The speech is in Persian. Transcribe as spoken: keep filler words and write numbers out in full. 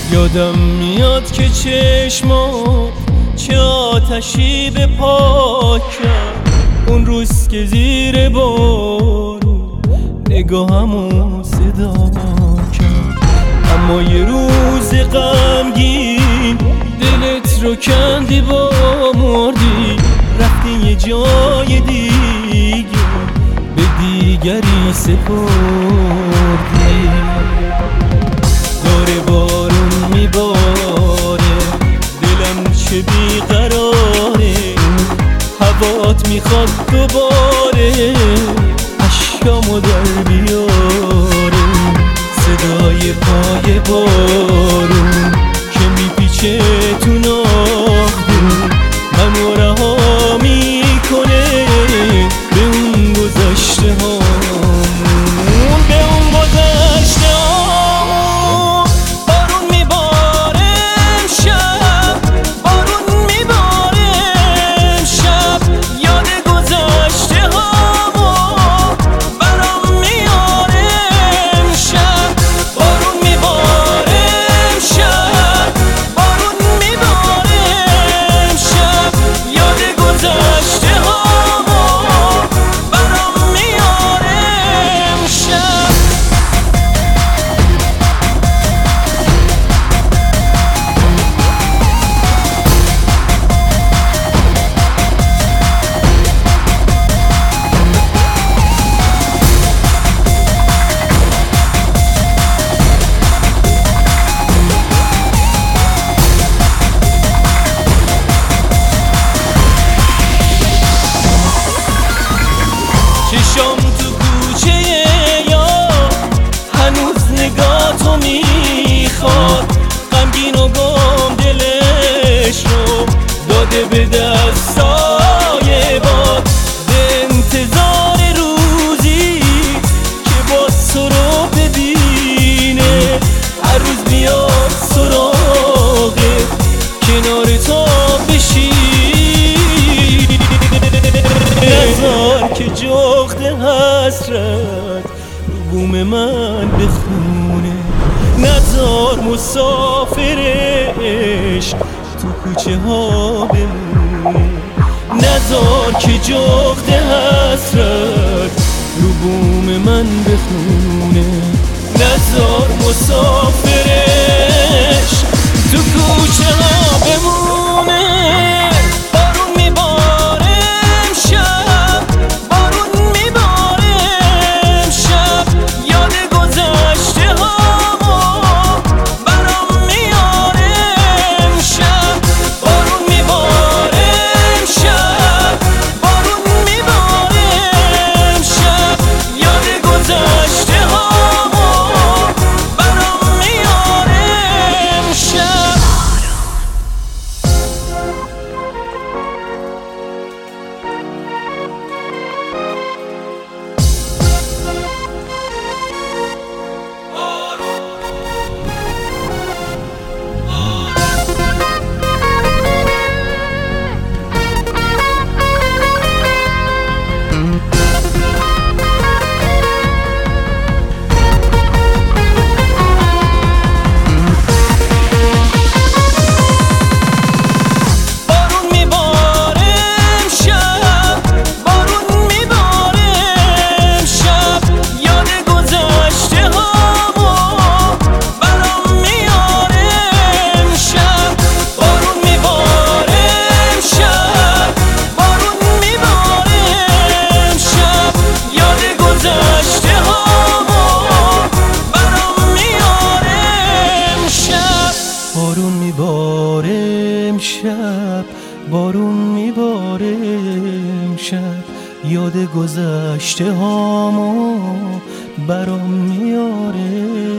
یادم میاد که چشمات چه آتشی به پاک کرد اون روز که زیر بارون نگاهمو صدا کرد. اما یه روز غمگین دلت رو کندی با مردی، رفتی یه جای دیگه به دیگری سپردی. داره بارون میباره دلم چه بیقراره، هوات میخواد دوباره اشکامو در بیاره. صدای پای بارون که میپیچه تو ناخدون منو رها میکنه به اون گذشته هامون، به اون گذشته هامون. بارون میباره امشب، بارون میباره امشب، یاد گذشته هامون برام میاره امشب. بارون میباره امشب، بارون میباره امشب، یاد گذشته هامون برام میاره امشب. چشم تو کوچه یا هنوز نگاه تو میخواد، غمگین و گم دلش رو داده به دستای باد. به انتظار روزی که باز تو رو ببینه، هر روز بیاد سراغه کنار تو بشینه. نذار که جغد حسرت رو بوم من بخونه، نذار مسافرش تو کوچه ها بمونه. نذار که جغد حسرت رو بوم من بخونه، نذار مسافرش تو کوچه ها بمونه. بارون میباره امشب، بارون میباره امشب، یاد گذشته هامون برام میاره امشب. بارون میباره امشب، بارون میباره امشب، یاد گذشته هامون برام میاره امشب. بارون میباره امشب، بارون میباره امشب، یاد گذشته هامو برام میاره.